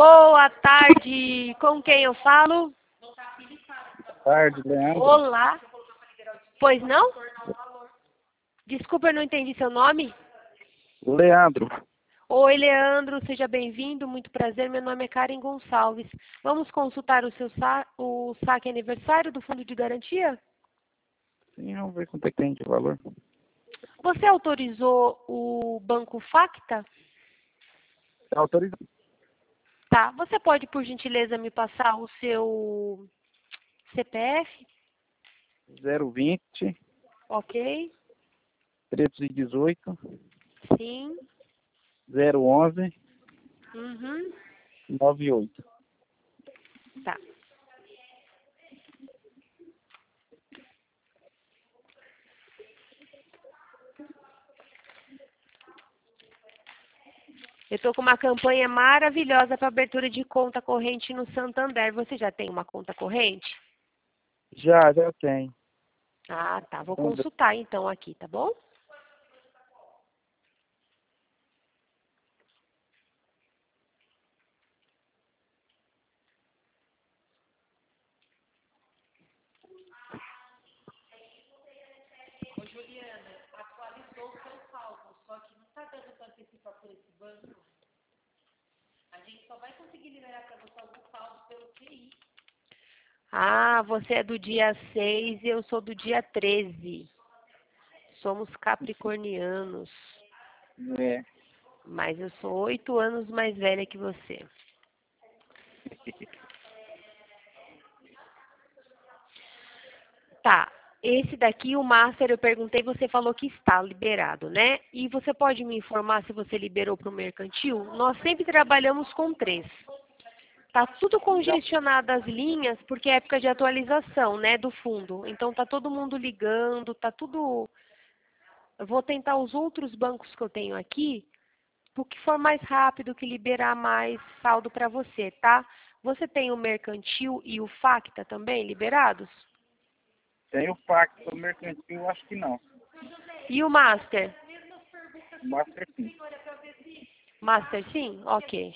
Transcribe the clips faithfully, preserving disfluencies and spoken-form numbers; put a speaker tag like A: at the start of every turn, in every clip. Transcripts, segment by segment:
A: Boa tarde, com quem eu falo?
B: Boa tarde, Leandro.
A: Olá. Pois não? Desculpa, eu não entendi seu nome.
B: Leandro.
A: Oi, Leandro, seja bem-vindo, muito prazer, meu nome é Karen Gonçalves. Vamos consultar o seu sa o saque aniversário do Fundo de Garantia?
B: Sim, vamos ver quanto é que tem de valor.
A: Você autorizou o Banco Facta?
B: Está autorizado.
A: Tá, você pode, por gentileza, me passar o seu C P F?
B: zero vinte,
A: Ok,
B: trezentos e dezoito,
A: sim.
B: zero onze,
A: Uhum.
B: noventa e oito.
A: Tá. Eu estou com uma campanha maravilhosa para abertura de conta corrente no Santander. Você já tem uma conta corrente?
B: Já, já tem.
A: Ah, tá. Vou
B: Então,
A: consultar então aqui, tá bom? Ô, Juliana, atualizou o seu saldo, só que não está dando para antecipar por esse banco. A gente só vai conseguir liberar para você algum saldo pelo C I. Ah, você é do dia seis e eu sou do dia treze. Somos capricornianos.
B: é.
A: Mas eu sou oito anos mais velha que você. Tá. Esse daqui, o Master, eu perguntei, você falou que está liberado, né? E você pode me informar se você liberou para o mercantil? Nós sempre trabalhamos com três. Tá tudo congestionado as linhas, porque é época de atualização, né, do fundo. Então tá todo mundo ligando, tá tudo... Eu vou tentar os outros bancos que eu tenho aqui, porque for mais rápido, que liberar mais saldo para você, tá? Você tem o mercantil e o Facta também liberados?
B: Tem o pacto mercantil, acho que não.
A: E o Master?
B: O Master sim.
A: Master sim? Ok.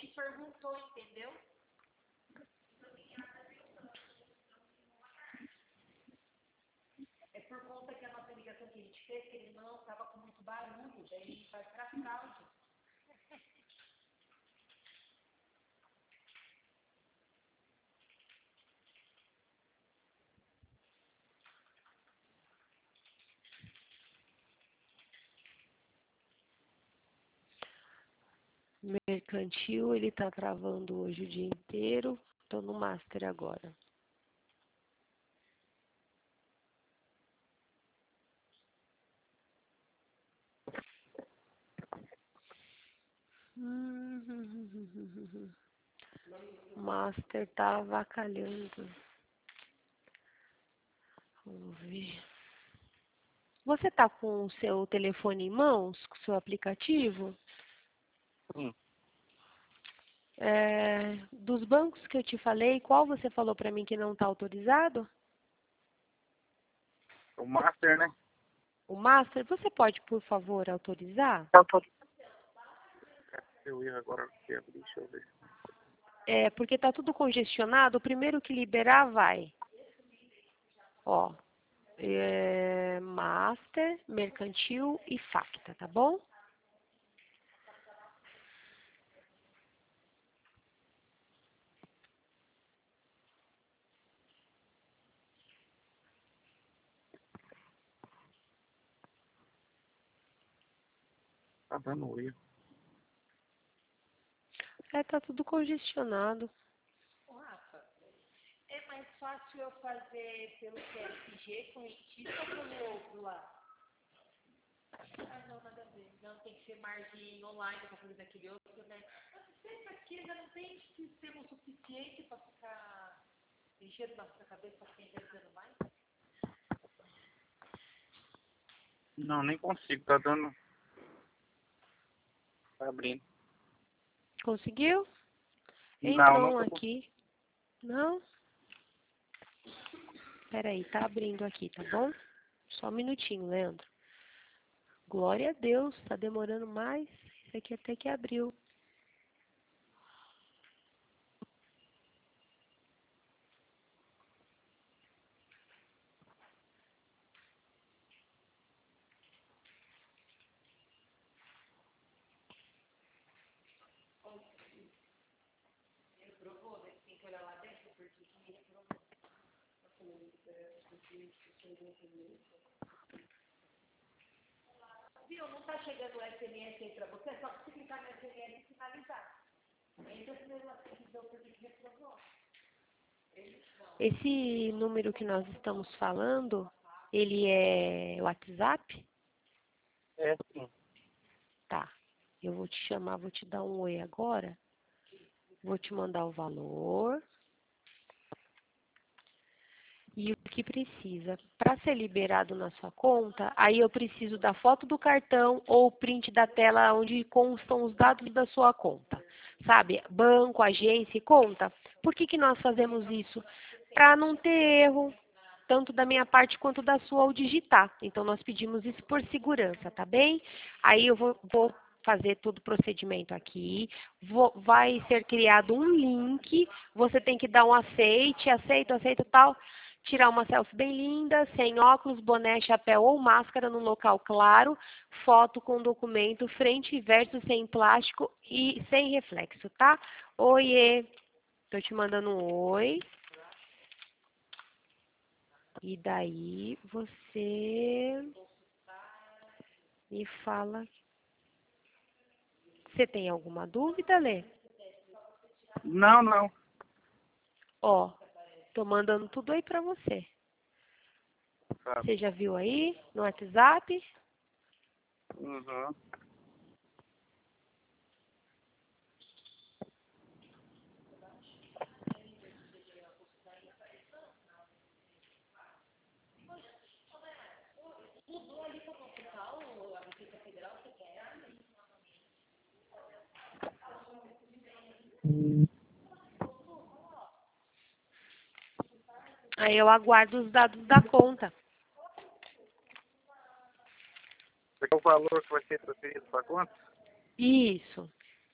A: Mercantil, ele tá travando hoje o dia inteiro. Tô no Master agora. O Master tá avacalhando. Vamos ver. Você tá com o seu telefone em mãos, com o seu aplicativo?
B: Sim.
A: É, dos bancos que eu te falei, qual você falou para mim que não está autorizado?
B: O Master, né?
A: O Master, você pode, por favor, autorizar?
B: Eu ia agora aqui abrir, deixa eu ver.
A: É, porque tá tudo congestionado, o primeiro que liberar vai. Ó, é, Master, Mercantil e Facta, tá bom?
B: Tá dando erro.
A: É, tá tudo congestionado. É mais fácil eu fazer pelo C S G correntista ou pelo outro lá? Ah, não, nada a ver. Não, tem que ser margem online para fazer daquele outro, né? Essa aqui ainda não tem sistema suficiente para ficar enchendo nossa cabeça para quem está dando mais?
B: Não, nem consigo, tá dando. Tá abrindo.
A: Conseguiu?
B: Não,
A: Entrou
B: não
A: um
B: tô conseguindo.
A: aqui. Não? Peraí, tá abrindo aqui, tá bom? Só um minutinho, Leandro. Glória a Deus, tá demorando mais. Esse aqui até que abriu. Viu? Não está chegando o S M S aí para você, é só você clicar no S M S e finalizar. Esse número que nós estamos falando, ele é WhatsApp?
B: É sim.
A: Tá. Eu vou te chamar, vou te dar um oi agora. Vou te mandar o valor. E o que precisa? Para ser liberado na sua conta, aí eu preciso da foto do cartão ou print da tela onde constam os dados da sua conta. Sabe? Banco, agência e conta. Por que que nós fazemos isso? Para não ter erro, tanto da minha parte quanto da sua ao digitar. Então, nós pedimos isso por segurança, tá bem? Aí eu vou, vou fazer todo o procedimento aqui. Vou, vai ser criado um link. Você tem que dar um aceite, aceito, aceito, tal. Tirar uma selfie bem linda, sem óculos, boné, chapéu ou máscara no local claro, foto com documento, frente e verso sem plástico e sem reflexo, tá? Oiê, tô te mandando um oi. E daí você me fala. Você tem alguma dúvida, Lê?
B: Não, não.
A: Ó, tô mandando tudo aí pra você.
B: Tá.
A: Você já viu aí no WhatsApp?
B: Uhum.
A: Aí eu aguardo os dados da conta.
B: Esse é o valor que vai ser transferido para conta?
A: Isso.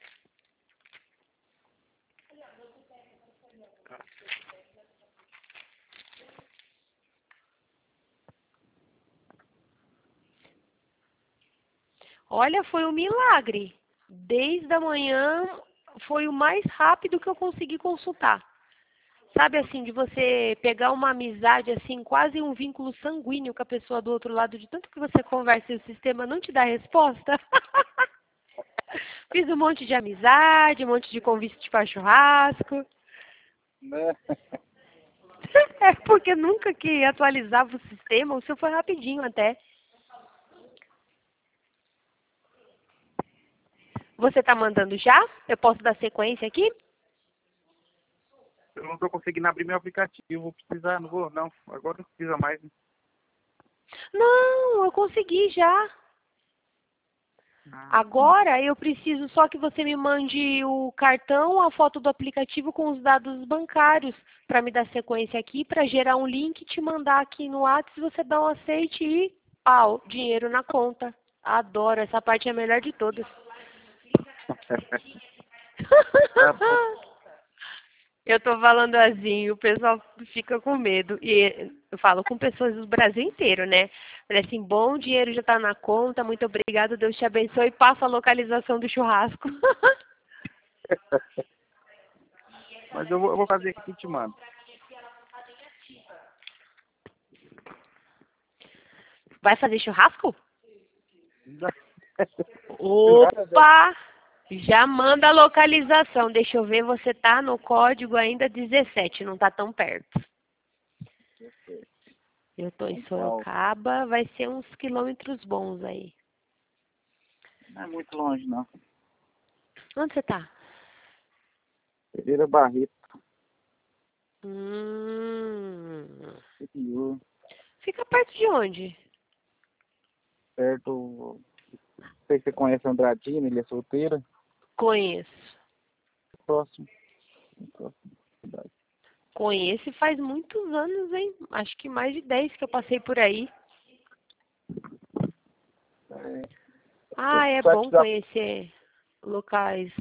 A: Olha, foi um milagre. Desde a manhã foi o mais rápido que eu consegui consultar. Sabe assim, de você pegar uma amizade, assim, quase um vínculo sanguíneo com a pessoa do outro lado, de tanto que você conversa e o sistema não te dá resposta? Fiz um monte de amizade, um monte de convite para churrasco.
B: Né?
A: É porque nunca que atualizava o sistema, o seu foi rapidinho até. Você está mandando já? Eu posso dar sequência aqui?
B: Eu não estou conseguindo abrir meu aplicativo. Vou precisar, não vou, não. Agora não precisa mais. Né?
A: Não, eu consegui já.
B: Ah,
A: Agora eu preciso só que você me mande o cartão, a foto do aplicativo com os dados bancários para me dar sequência aqui, para gerar um link e te mandar aqui no WhatsApp, você dá um aceite e pau, dinheiro na conta. Adoro, essa parte é a melhor de todas.
B: tá bom.
A: Eu tô falando assim, o pessoal fica com medo. E eu falo com pessoas do Brasil inteiro, né? Falei assim, bom, o dinheiro já tá na conta, muito obrigado, Deus te abençoe, e passa a localização do churrasco.
B: Mas eu vou, eu vou fazer aqui e te mando.
A: Vai fazer churrasco?
B: Churrasco?
A: Opa! Já manda a localização. Deixa eu ver, você tá no código ainda dezessete, não tá tão perto. Eu tô em Sorocaba, vai ser uns quilômetros bons aí.
B: Não é muito longe, não.
A: Onde você tá?
B: Pereira Barreto.
A: Hum,
B: Interior,
A: fica perto de onde?
B: perto. Não sei se você conhece a Andradina, ele é solteira.
A: Conheço.
B: Próximo. Próximo. Cidade.
A: Conheço e faz muitos anos, hein? Acho que mais de dez que eu passei por aí.
B: É,
A: Ah, é
B: só
A: bom
B: te dar-
A: conhecer locais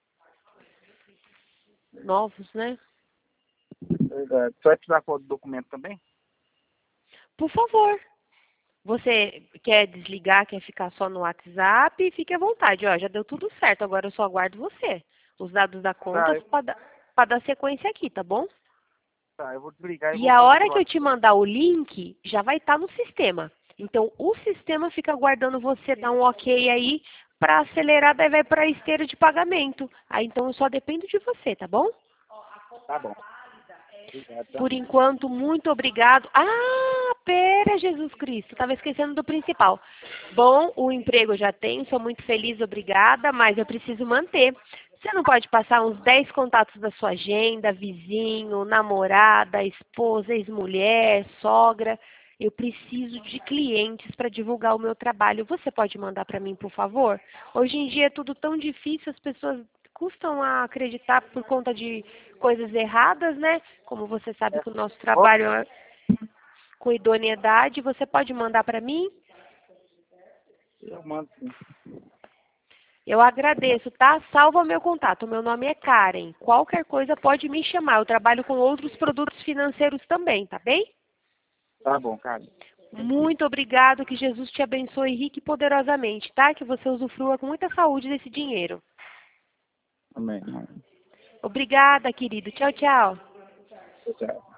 A: novos, né?
B: Verdade. Só te dar foto do documento também?
A: Por favor. Você quer desligar, quer ficar só no WhatsApp? Fique à vontade, ó, já deu tudo certo. Agora eu só aguardo você. Os dados da
B: Tá,
A: conta
B: eu,
A: para dar. para dar sequência aqui, tá bom?
B: Tá, eu vou desligar e,
A: E
B: vou
A: a
B: fazer
A: hora
B: pelo
A: que eu te mandar o link, já vai estar no sistema. Então, o sistema fica aguardando você dar um ok aí para acelerar, daí vai para a esteira de pagamento. Aí, então, eu só dependo de você, tá bom?
B: WhatsApp. Tá bom. Obrigado, tá?
A: Por enquanto, muito obrigado. Ah, pera, Jesus Cristo, estava esquecendo do principal. Bom, o emprego eu já tenho, sou muito feliz, obrigada, mas eu preciso manter. Você não pode passar uns dez contatos da sua agenda, vizinho, namorada, esposa, ex-mulher, sogra. Eu preciso de clientes para divulgar o meu trabalho. Você pode mandar para mim, por favor? Hoje em dia é tudo tão difícil, as pessoas custam a acreditar por conta de coisas erradas, né? Como você sabe
B: É.
A: que o nosso
B: Ó,
A: trabalho é com idoneidade. Você pode mandar para mim?
B: eu mando sim.
A: Eu agradeço, tá? Salva meu contato. Meu nome é Karen. Qualquer coisa pode me chamar. Eu trabalho com outros produtos financeiros também, tá bem?
B: Tá bom, cara.
A: Muito obrigado. Que Jesus te abençoe rique e poderosamente, tá? Que você usufrua com muita saúde desse dinheiro.
B: Amém.
A: Obrigada, querido. Tchau, tchau.
B: Tchau.